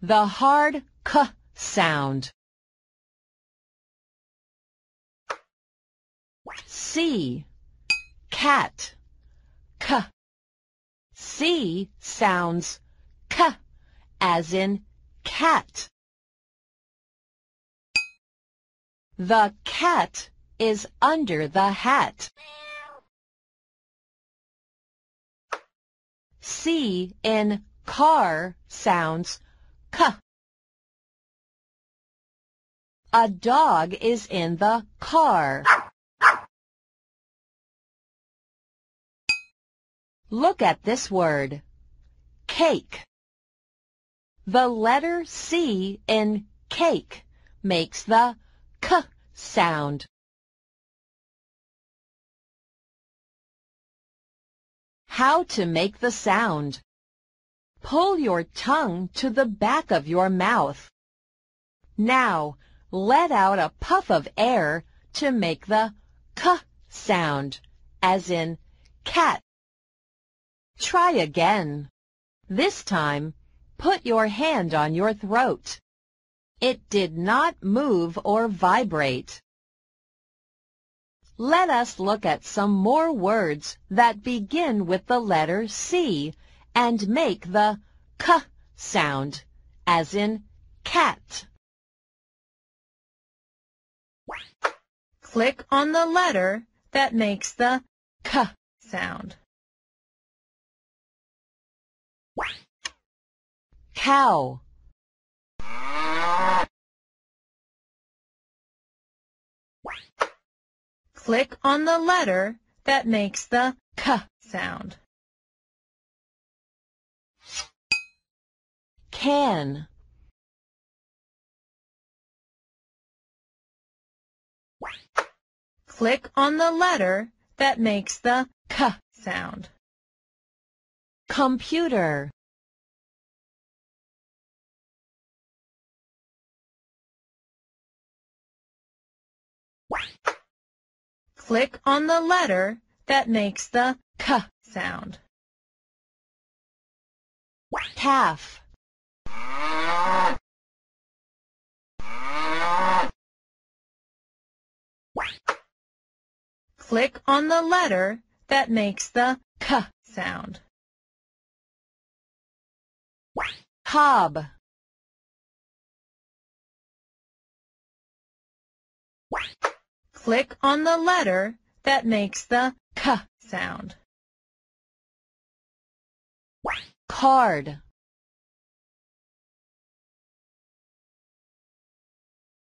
the hard k sound. C, cat, k. C sounds k, as in cat. The cat is under the hat. C in car sounds k. A dog is in the car. Look at this word, cake. The letter C in cake makes the k sound. How to make the sound. Pull your tongue to the back of your mouth. Now, let out a puff of air to make the k sound, as in cat. Try again. This time, put your hand on your throat. It did not move or vibrate. Let us look at some more words that begin with the letter C and make the k sound, as in cat. Click on the letter that makes the k sound. Cow. Click on the letter that makes the k sound. Can. Click on the letter that makes the k sound. Computer. Click on the letter that makes the k sound. Calf. Click on the letter that makes the k sound. Cob. Click on the letter that makes the k sound. Card.